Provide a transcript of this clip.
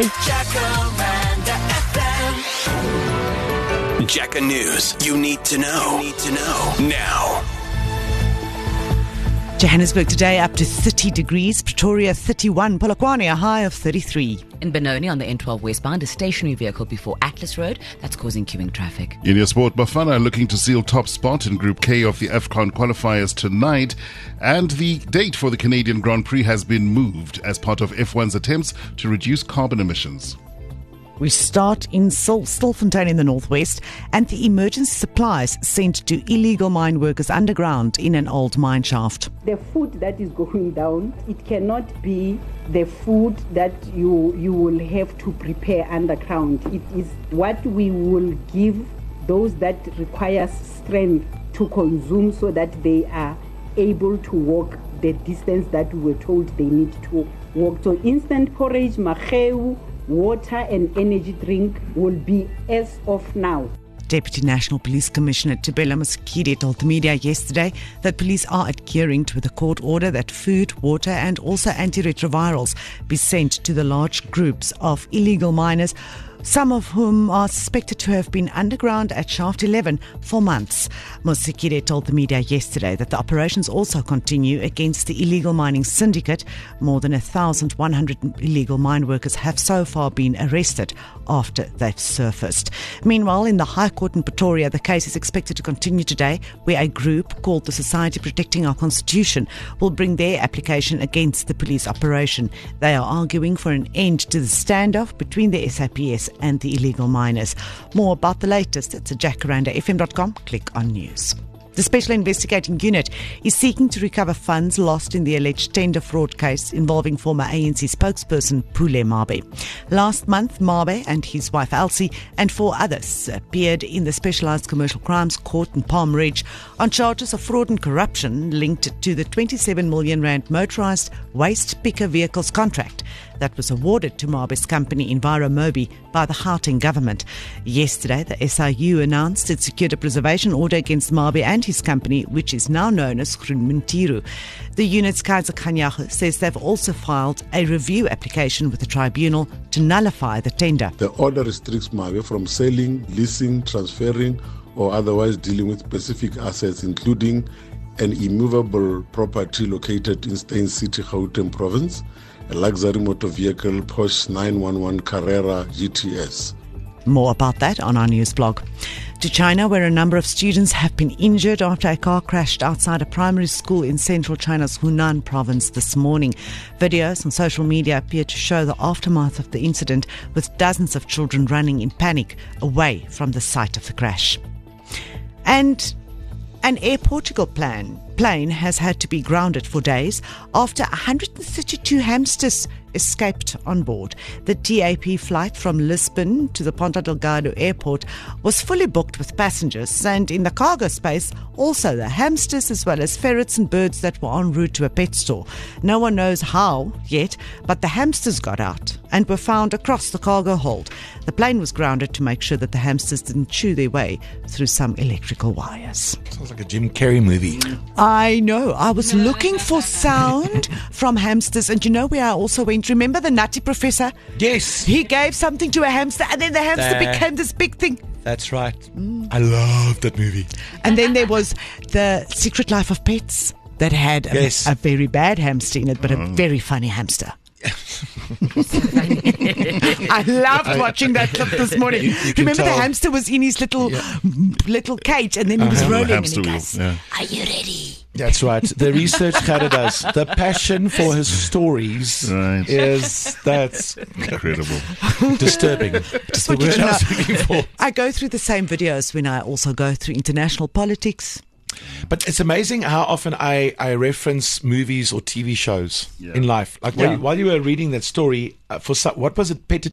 Jacaranda FM. Jacka News. You need to know. Now. Johannesburg today up to 30 degrees, Pretoria 31, Polokwane a high of 33. In Benoni on the N12 westbound, a stationary vehicle before Atlas Road that's causing queuing traffic. In your sport, Bafana looking to seal top spot in Group K of the AFCON qualifiers tonight, and the date for the Canadian Grand Prix has been moved as part of F1's attempts to reduce carbon emissions. We start in Stilfontein in the northwest, and the emergency supplies sent to illegal mine workers underground in an old mine shaft. The food that is going down, it cannot be the food that you will have to prepare underground. It is what we will give those that require strength to consume so that they are able to walk the distance that we were told they need to walk. So instant porridge, makheu, water and energy drink will be as of now. Deputy National Police Commissioner Tebela Masikiri told the media yesterday that police are adhering to the court order that food, water and also antiretrovirals be sent to the large groups of illegal miners, some of whom are suspected to have been underground at Shaft 11 for months. Masikiri told the media yesterday that the operations also continue against the illegal mining syndicate. More than 1,100 illegal mine workers have so far been arrested after they've surfaced. Meanwhile, in the High Court in Pretoria, the case is expected to continue today, where a group called the Society Protecting Our Constitution will bring their application against the police operation. They are arguing for an end to the standoff between the SAPS and the illegal miners. More about the latest at jacarandafm.com. Click on news. The Special Investigating Unit is seeking to recover funds lost in the alleged tender fraud case involving former ANC spokesperson Phule Mabe. Last month, Mabe and his wife Elsie and 4 others appeared in the Specialised Commercial Crimes Court in Palm Ridge on charges of fraud and corruption linked to the 27 million rand motorised waste picker vehicles contract that was awarded to Mabe's company EnviroMobi by the Gauteng government. Yesterday, the SIU announced it secured a preservation order against Mabe and his company, which is now known as Groenmontiru. The unit's Kaiser Khanyago says they've also filed a review application with the tribunal to nullify the tender. The order restricts Mabe from selling, leasing, transferring, or otherwise dealing with specific assets, including an immovable property located in Steyn City, Gauteng province, a luxury motor vehicle, Porsche 911 Carrera GTS. More about that on our news blog. To China, where a number of students have been injured after a car crashed outside a primary school in central China's Hunan province this morning. Videos on social media appear to show the aftermath of the incident, with dozens of children running in panic away from the site of the crash. And an Air Portugal plane has had to be grounded for days after 132 hamsters escaped on board. The TAP flight from Lisbon to the Ponta Delgado airport was fully booked with passengers, and in the cargo space also the hamsters as well as ferrets and birds that were en route to a pet store. No one knows how yet, but the hamsters got out and were found across the cargo hold. The plane was grounded to make sure that the hamsters didn't chew their way through some electrical wires. Sounds like a Jim Carrey movie. I know. I was looking for sound from hamsters, and you know where I also went? Remember the Nutty Professor? Yes. He gave something to a hamster, and then the hamster became this big thing. That's right. I love that movie. And then there was The Secret Life of Pets that had a very bad hamster in it, but a very funny hamster. I loved watching that clip this morning. You Remember tell. the hamster was in his little cage, and then he was rolling and he goes, Yeah. "Are you ready?" That's right. The research Gerda does, the passion for his stories Right. that's Incredible. disturbing. Just The want you word to I was know, looking for. I go through the same videos when I also go through international politics. But it's amazing how often I reference movies or TV shows in life. Like while you were reading that story, what was it, Peter